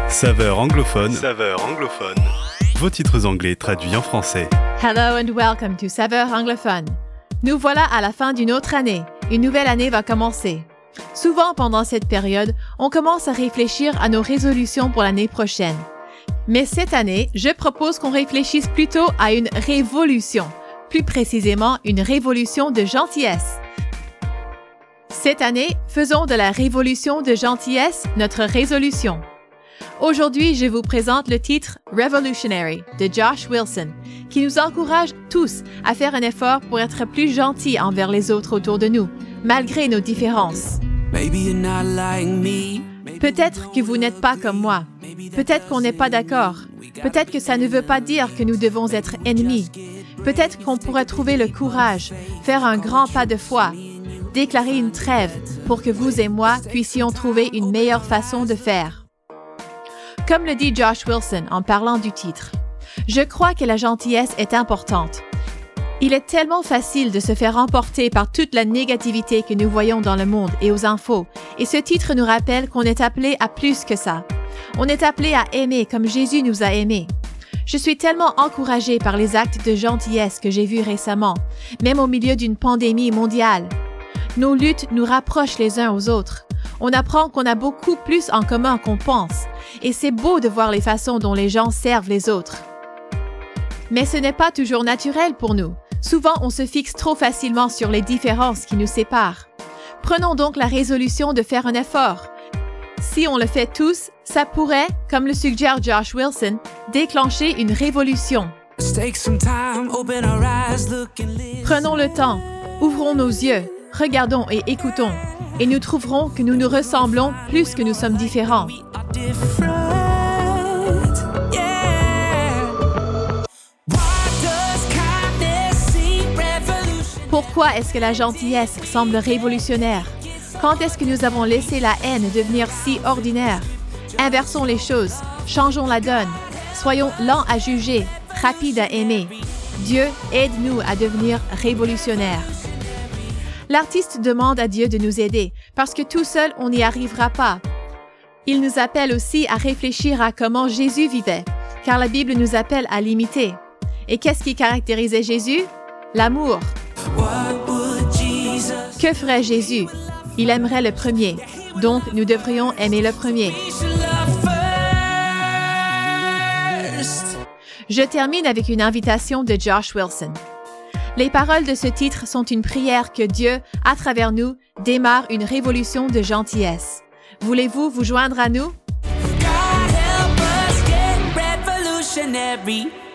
Saveur anglophone. Vos titres anglais traduits en français. Hello and welcome to Saveur anglophone. Nous voilà à la fin d'une autre année. Une nouvelle année va commencer. Souvent pendant cette période, on commence à réfléchir à nos résolutions pour l'année prochaine. Mais cette année, je propose qu'on réfléchisse plutôt à une révolution. Plus précisément, une révolution de gentillesse. Cette année, faisons de la révolution de gentillesse notre résolution. Aujourd'hui, je vous présente le titre Revolutionary de Josh Wilson, qui nous encourage tous à faire un effort pour être plus gentils envers les autres autour de nous, malgré nos différences. Peut-être que vous n'êtes pas comme moi. Peut-être qu'on n'est pas d'accord. Peut-être que ça ne veut pas dire que nous devons être ennemis. Peut-être qu'on pourrait trouver le courage, faire un grand pas de foi, déclarer une trêve pour que vous et moi puissions trouver une meilleure façon de faire. Comme le dit Josh Wilson en parlant du titre, je crois que la gentillesse est importante. Il est tellement facile de se faire emporter par toute la négativité que nous voyons dans le monde et aux infos, et ce titre nous rappelle qu'on est appelé à plus que ça. On est appelé à aimer comme Jésus nous a aimés. Je suis tellement encouragée par les actes de gentillesse que j'ai vus récemment, même au milieu d'une pandémie mondiale. Nos luttes nous rapprochent les uns aux autres. On apprend qu'on a beaucoup plus en commun qu'on pense, et c'est beau de voir les façons dont les gens servent les autres. Mais ce n'est pas toujours naturel pour nous. Souvent, on se fixe trop facilement sur les différences qui nous séparent. Prenons donc la résolution de faire un effort. Si on le fait tous, ça pourrait, comme le suggère Josh Wilson, déclencher une révolution. Prenons le temps, ouvrons nos yeux, regardons et écoutons, et nous trouverons que nous nous ressemblons plus que nous sommes différents. Pourquoi est-ce que la gentillesse semble révolutionnaire? Quand est-ce que nous avons laissé la haine devenir si ordinaire? Inversons les choses, changeons la donne, soyons lents à juger, rapides à aimer. Dieu, aide-nous à devenir révolutionnaires. L'artiste demande à Dieu de nous aider, parce que tout seul, on n'y arrivera pas. Il nous appelle aussi à réfléchir à comment Jésus vivait, car la Bible nous appelle à l'imiter. Et qu'est-ce qui caractérisait Jésus? L'amour. Que ferait Jésus? Il aimerait le premier, donc nous devrions aimer le premier. Je termine avec une invitation de Josh Wilson. Les paroles de ce titre sont une prière que Dieu, à travers nous, démarre une révolution de gentillesse. Voulez-vous vous joindre à nous? God help us get revolutionary.